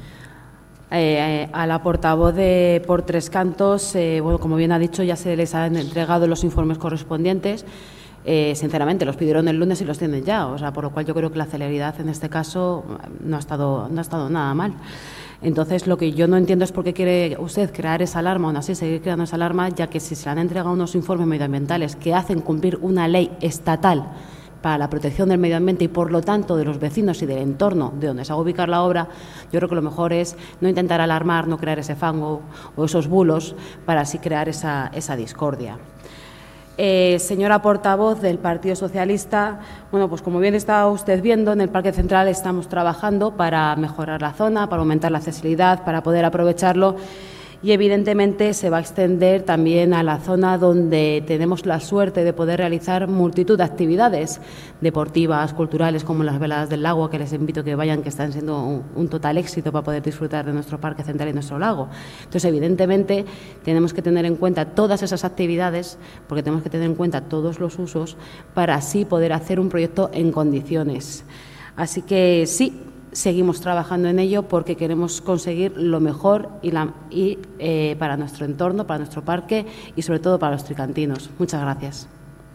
Eh, eh, a la portavoz de Por Tres Cantos, eh, bueno, como bien ha dicho, ya se les han entregado los informes correspondientes. Eh, sinceramente, los pidieron el lunes y los tienen ya, o sea, por lo cual yo creo que la celeridad en este caso no ha estado, no ha estado nada mal. Entonces, lo que yo no entiendo es por qué quiere usted crear esa alarma, aún así seguir creando esa alarma, ya que si se le han entregado unos informes medioambientales que hacen cumplir una ley estatal para la protección del medio ambiente y, por lo tanto, de los vecinos y del entorno de donde se va a ubicar la obra, yo creo que lo mejor es no intentar alarmar, no crear ese fango o esos bulos para así crear esa, esa discordia. Eh, señora portavoz del Partido Socialista, bueno, pues como bien está usted viendo, en el Parque Central estamos trabajando para mejorar la zona, para aumentar la accesibilidad, para poder aprovecharlo y, evidentemente, se va a extender también a la zona donde tenemos la suerte de poder realizar multitud de actividades deportivas, culturales, como las veladas del lago, que les invito a que vayan, que están siendo un, un total éxito para poder disfrutar de nuestro Parque Central y nuestro lago. Entonces, evidentemente, tenemos que tener en cuenta todas esas actividades, porque tenemos que tener en cuenta todos los usos, para así poder hacer un proyecto en condiciones. Así que sí, seguimos trabajando en ello porque queremos conseguir lo mejor y, la, y eh, para nuestro entorno, para nuestro parque y sobre todo para los tricantinos. Muchas gracias.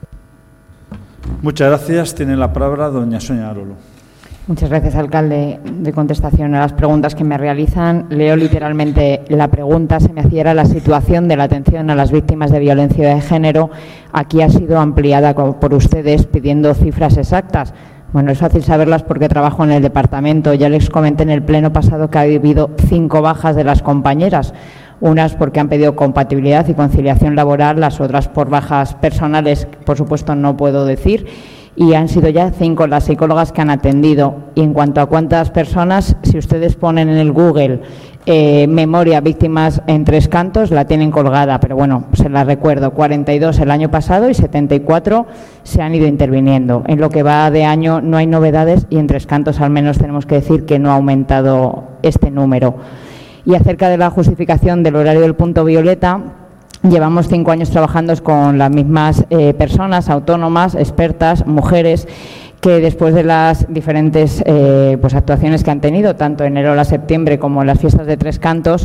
Muchas gracias. Tiene la palabra doña Sonia Arolo. Muchas gracias, alcalde. De contestación a las preguntas que me realizan, leo literalmente la pregunta. Se me hacía la situación de la atención a las víctimas de violencia de género. Aquí ha sido ampliada por ustedes pidiendo cifras exactas. Bueno, es fácil saberlas porque trabajo en el departamento. Ya les comenté en el pleno pasado que ha habido cinco bajas de las compañeras. Unas porque han pedido compatibilidad y conciliación laboral, las otras por bajas personales, por supuesto no puedo decir. Y han sido ya cinco las psicólogas que han atendido. Y en cuanto a cuántas personas, si ustedes ponen en el Google eh, memoria víctimas en Tres Cantos, la tienen colgada, pero bueno, se la recuerdo, cuarenta y dos el año pasado y setenta y cuatro se han ido interviniendo. En lo que va de año no hay novedades y en Tres Cantos al menos tenemos que decir que no ha aumentado este número. Y acerca de la justificación del horario del punto violeta, llevamos cinco años trabajando con las mismas eh, personas, autónomas, expertas, mujeres, que después de las diferentes eh, pues actuaciones que han tenido, tanto en enero a septiembre como en las fiestas de Tres Cantos,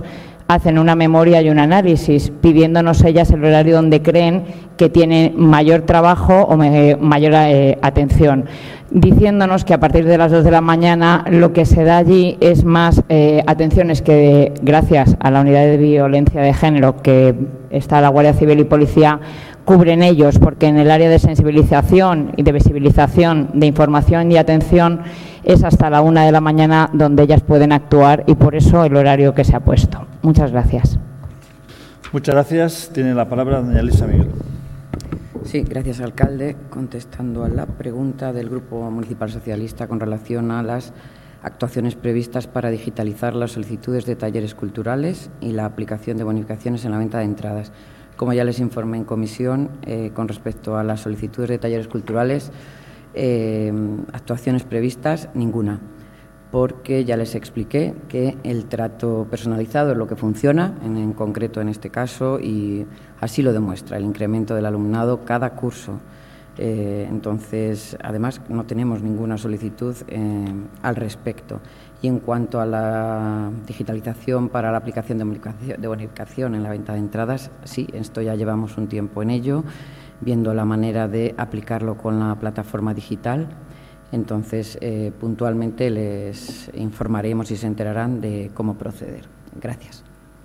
hacen una memoria y un análisis, pidiéndonos ellas el horario donde creen que tiene mayor trabajo o me, mayor eh, atención, diciéndonos que a partir de las dos de la mañana lo que se da allí es más eh, atenciones que, gracias a la unidad de violencia de género que está la Guardia Civil y Policía, cubren ellos, porque en el área de sensibilización y de visibilización, de información y atención es hasta la una de la mañana donde ellas pueden actuar, y por eso el horario que se ha puesto. Muchas gracias. Muchas gracias. Tiene la palabra doña Elisa Miguel. Sí, gracias, alcalde. Contestando a la pregunta del Grupo Municipal Socialista con relación a las actuaciones previstas para digitalizar las solicitudes de talleres culturales y la aplicación de bonificaciones en la venta de entradas. Como ya les informé en comisión, eh, con respecto a las solicitudes de talleres culturales, eh, actuaciones previstas, ninguna, porque ya les expliqué que el trato personalizado es lo que funciona, en, en concreto en este caso, y así lo demuestra el incremento del alumnado cada curso. Eh, entonces, además, no tenemos ninguna solicitud eh, al respecto. Y en cuanto a la digitalización para la aplicación de bonificación en la venta de entradas, sí, esto ya llevamos un tiempo en ello, viendo la manera de aplicarlo con la plataforma digital. Entonces, eh, puntualmente les informaremos y se enterarán de cómo proceder. Gracias.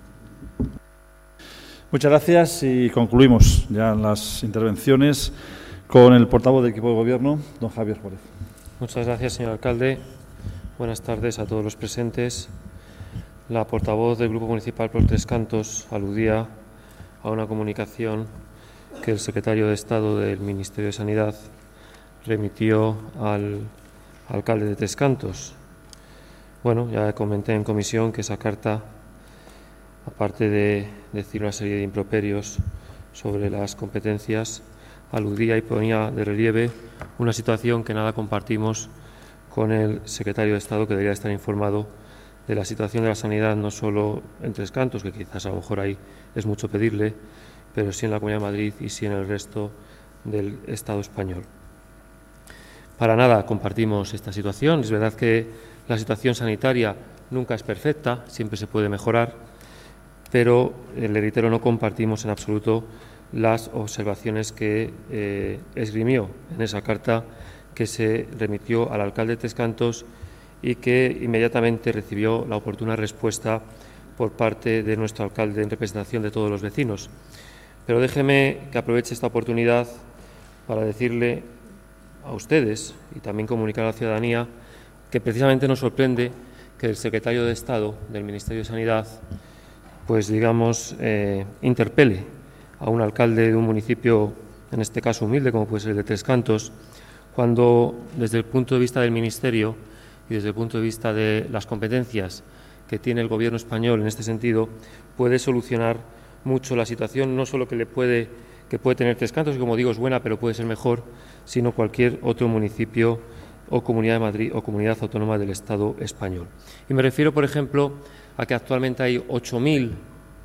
Muchas gracias y concluimos ya las intervenciones con el portavoz del equipo de gobierno, don Javier Juárez. Muchas gracias, señor alcalde. Buenas tardes a todos los presentes. La portavoz del Grupo Municipal por Tres Cantos aludía a una comunicación que el secretario de Estado del Ministerio de Sanidad remitió al alcalde de Tres Cantos. Bueno, ya comenté en comisión que esa carta, aparte de decir una serie de improperios sobre las competencias, aludía y ponía de relieve una situación que nada compartimos con el secretario de Estado, que debería estar informado de la situación de la sanidad, no solo en Tres Cantos, que quizás a lo mejor ahí es mucho pedirle, pero sí en la Comunidad de Madrid y sí en el resto del Estado español. Para nada compartimos esta situación. Es verdad que la situación sanitaria nunca es perfecta, siempre se puede mejorar, pero, eh, le reitero, no compartimos en absoluto las observaciones que eh, esgrimió en esa carta que se remitió al alcalde de Tres Cantos y que inmediatamente recibió la oportuna respuesta por parte de nuestro alcalde en representación de todos los vecinos. Pero déjeme que aproveche esta oportunidad para decirle a ustedes y también comunicar a la ciudadanía que precisamente nos sorprende que el secretario de Estado del Ministerio de Sanidad, pues digamos, eh, interpele a un alcalde de un municipio, en este caso humilde, como puede ser el de Tres Cantos, cuando desde el punto de vista del Ministerio y desde el punto de vista de las competencias que tiene el Gobierno español en este sentido, puede solucionar mucho la situación, no solo que le puede que puede tener Tres Cantos, que como digo es buena, pero puede ser mejor, sino cualquier otro municipio o Comunidad de Madrid o Comunidad Autónoma del Estado español. Y me refiero, por ejemplo, a que actualmente hay ocho mil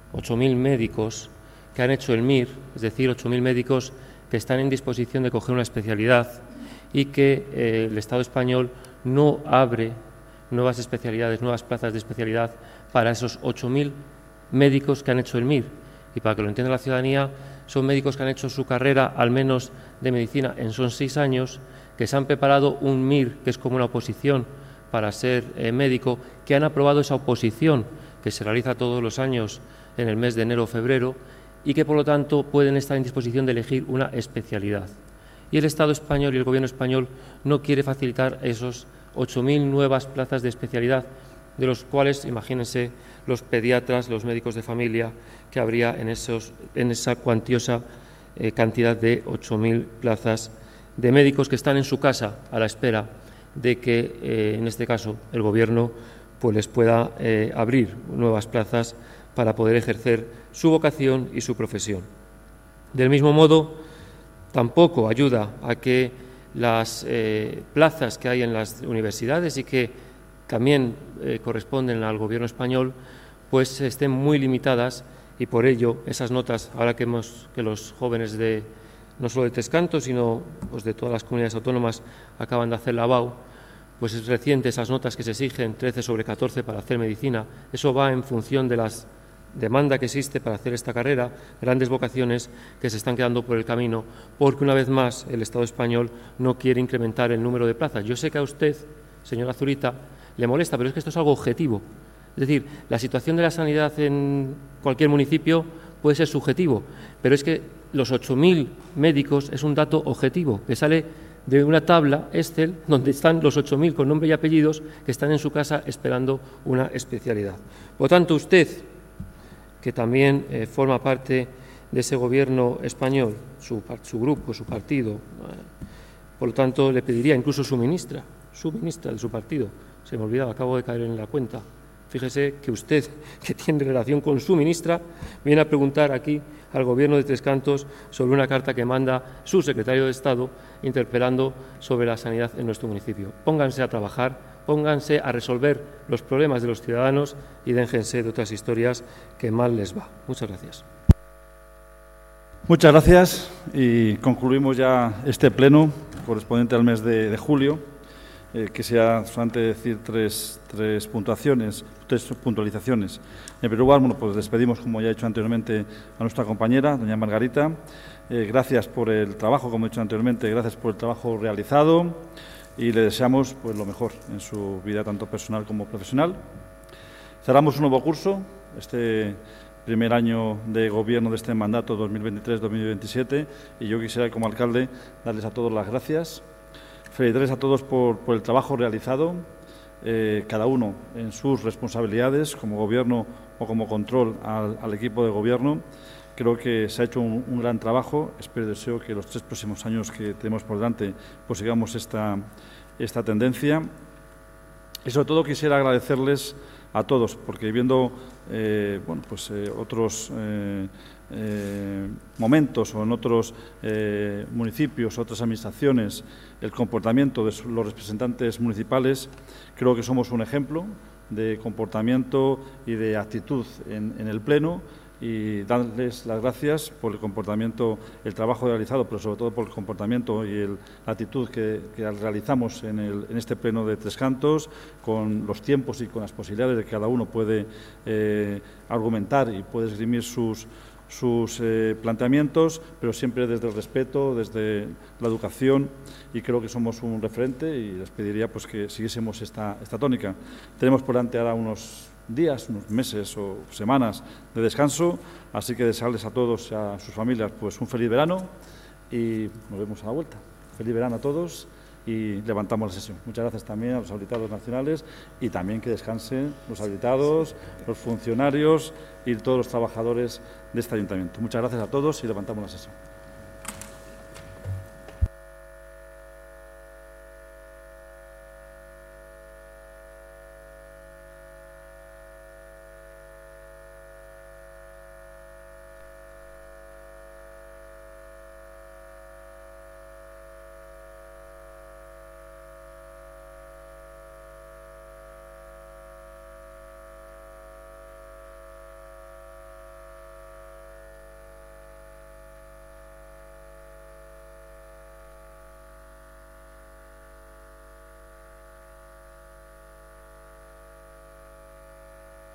médicos que han hecho el M I R, es decir, ocho mil médicos que están en disposición de coger una especialidad y que eh, el Estado español no abre nuevas especialidades, nuevas plazas de especialidad para esos ocho mil médicos que han hecho el M I R. Y para que lo entienda la ciudadanía, son médicos que han hecho su carrera, al menos de medicina, en son seis años, que se han preparado un M I R, que es como una oposición para ser eh, médico, que han aprobado esa oposición, que se realiza todos los años en el mes de enero o febrero, y que, por lo tanto, pueden estar en disposición de elegir una especialidad. Y el Estado español y el Gobierno español no quiere facilitar esos ocho mil nuevas plazas de especialidad, de los cuales, imagínense, los pediatras, los médicos de familia, que habría en, esos, en esa cuantiosa eh, cantidad de ocho mil plazas de médicos que están en su casa a la espera de que, eh, en este caso, el Gobierno pues, les pueda eh, abrir nuevas plazas para poder ejercer su vocación y su profesión. Del mismo modo, tampoco ayuda a que las eh, plazas que hay en las universidades y que también eh, corresponden al Gobierno español, pues estén muy limitadas, y por ello esas notas, ahora que, hemos, que los jóvenes de no solo de Tres Cantos, sino pues, de todas las comunidades autónomas acaban de hacer la B A U, pues es reciente esas notas que se exigen, trece sobre catorce para hacer medicina, eso va en función de las demanda que existe para hacer esta carrera, grandes vocaciones que se están quedando por el camino, porque una vez más el Estado español no quiere incrementar el número de plazas. Yo sé que a usted, señora Zurita, le molesta, pero es que esto es algo objetivo. Es decir, la situación de la sanidad en cualquier municipio puede ser subjetivo, pero es que los ocho mil médicos es un dato objetivo, que sale de una tabla Excel donde están los ocho mil con nombre y apellidos que están en su casa esperando una especialidad. Por lo tanto, usted, que también eh, forma parte de ese gobierno español, su, su grupo, su partido, eh, por lo tanto, le pediría incluso su ministra, su ministra de su partido, se me olvidaba, acabo de caer en la cuenta. Fíjese que usted, que tiene relación con su ministra, viene a preguntar aquí al Gobierno de Tres Cantos sobre una carta que manda su secretario de Estado interpelando sobre la sanidad en nuestro municipio. Pónganse a trabajar, pónganse a resolver los problemas de los ciudadanos y déjense de otras historias que mal les va. Muchas gracias. Muchas gracias y concluimos ya este pleno correspondiente al mes de, de julio. Eh, quisiera solamente decir tres, tres puntuaciones, tres puntualizaciones. En primer lugar, bueno, pues despedimos, como ya he dicho anteriormente, a nuestra compañera, doña Margarita. Eh, gracias por el trabajo, como he dicho anteriormente, gracias por el trabajo realizado y le deseamos pues lo mejor en su vida, tanto personal como profesional. Cerramos un nuevo curso, este primer año de gobierno de este mandato dos mil veintitrés dos mil veintisiete, y yo quisiera, como alcalde, darles a todos las gracias. Felicitarles a todos por, por el trabajo realizado, eh, cada uno en sus responsabilidades, como gobierno o como control al, al equipo de gobierno. Creo que se ha hecho un, un gran trabajo. Espero y deseo que los tres próximos años que tenemos por delante pues sigamos esta, esta tendencia. Y sobre todo quisiera agradecerles a todos, porque viendo eh, bueno, pues, eh, otros eh, eh, momentos o en otros eh, municipios, otras administraciones, el comportamiento de los representantes municipales, creo que somos un ejemplo de comportamiento y de actitud en, en el Pleno, y darles las gracias por el comportamiento, el trabajo realizado, pero sobre todo por el comportamiento y el, la actitud que, que realizamos en, el, en este pleno de Tres Cantos, con los tiempos y con las posibilidades de que cada uno puede eh, argumentar y puede esgrimir sus, sus eh, planteamientos, pero siempre desde el respeto, desde la educación, y creo que somos un referente y les pediría pues, que siguiésemos esta, esta tónica. Tenemos por delante ahora unos días, unos meses o semanas de descanso, así que desearles a todos y a sus familias pues un feliz verano y nos vemos a la vuelta. Feliz verano a todos y levantamos la sesión. Muchas gracias también a los habilitados nacionales y también que descansen los habilitados, los funcionarios y todos los trabajadores de este ayuntamiento. Muchas gracias a todos y levantamos la sesión.